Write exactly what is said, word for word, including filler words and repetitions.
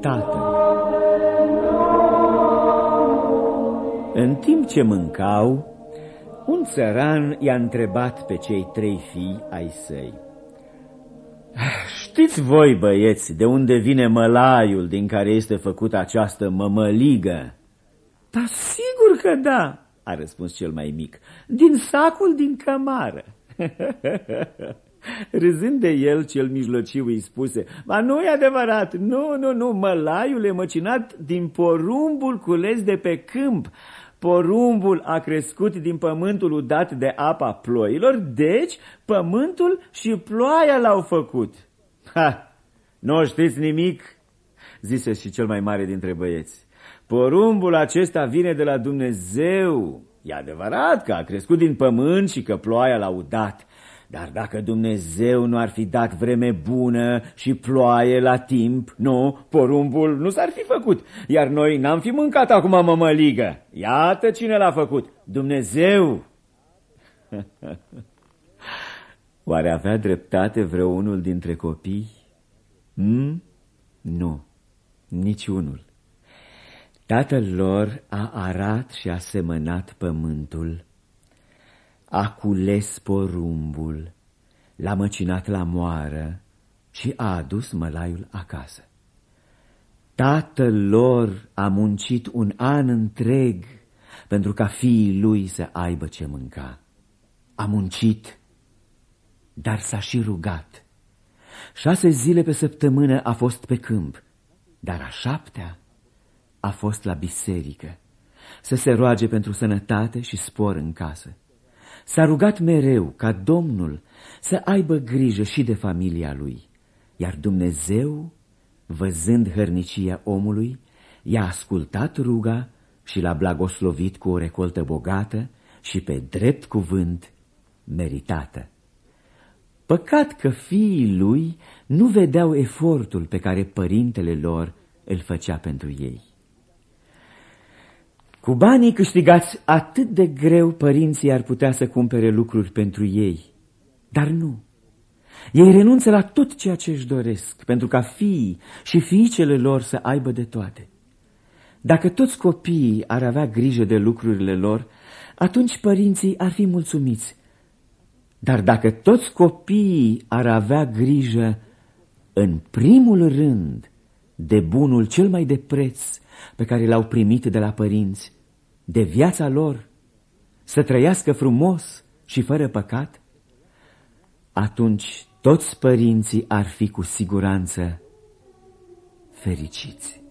tată. În timp ce mâncau, un țăran i-a întrebat pe cei trei fii ai săi: știți voi, băieți, de unde vine mălaiul din care este făcută această mămăligă? Da, sigur că da, a răspuns cel mai mic, din sacul din cămară. Râzând de el, cel mijlociu îi spuse: ma nu e adevărat, nu, nu, nu, mălaiul e măcinat din porumbul cules de pe câmp. Porumbul a crescut din pământul udat de apa ploilor, deci pământul și ploaia l-au făcut. Ha, nu știți nimic, zise și cel mai mare dintre băieți. Porumbul acesta vine de la Dumnezeu. E adevărat că a crescut din pământ și că ploaia l-a udat, dar dacă Dumnezeu nu ar fi dat vreme bună și ploaie la timp, nu, porumbul nu s-ar fi făcut, iar noi n-am fi mâncat acum mămăligă. Iată cine l-a făcut, Dumnezeu. Oare avea dreptate vreunul dintre copii? Hmm? Nu, niciunul. Tatăl lor a arat și a semănat pământul, a cules porumbul, l-a măcinat la moară și a adus mălaiul acasă. Tatăl lor a muncit un an întreg pentru ca fiii lui să aibă ce mânca. A muncit, dar s-a și rugat. Șase zile pe săptămână a fost pe câmp, dar a șaptea a fost la biserică, să se roage pentru sănătate și spor în casă. S-a rugat mereu ca Domnul să aibă grijă și de familia lui, iar Dumnezeu, văzând hărnicia omului, i-a ascultat ruga și l-a blagoslovit cu o recoltă bogată și pe drept cuvânt meritată. Păcat că fiii lui nu vedeau efortul pe care părintele lor îl făcea pentru ei. Cu banii câștigați atât de greu, părinții ar putea să cumpere lucruri pentru ei, dar nu. Ei renunță la tot ceea ce își doresc, pentru ca fiii și fiicele lor să aibă de toate. Dacă toți copiii ar avea grijă de lucrurile lor, atunci părinții ar fi mulțumiți. Dar dacă toți copiii ar avea grijă, în primul rând, de bunul cel mai de preț pe care l-au primit de la părinți, de viața lor, să trăiască frumos și fără păcat, atunci toți părinții ar fi cu siguranță fericiți.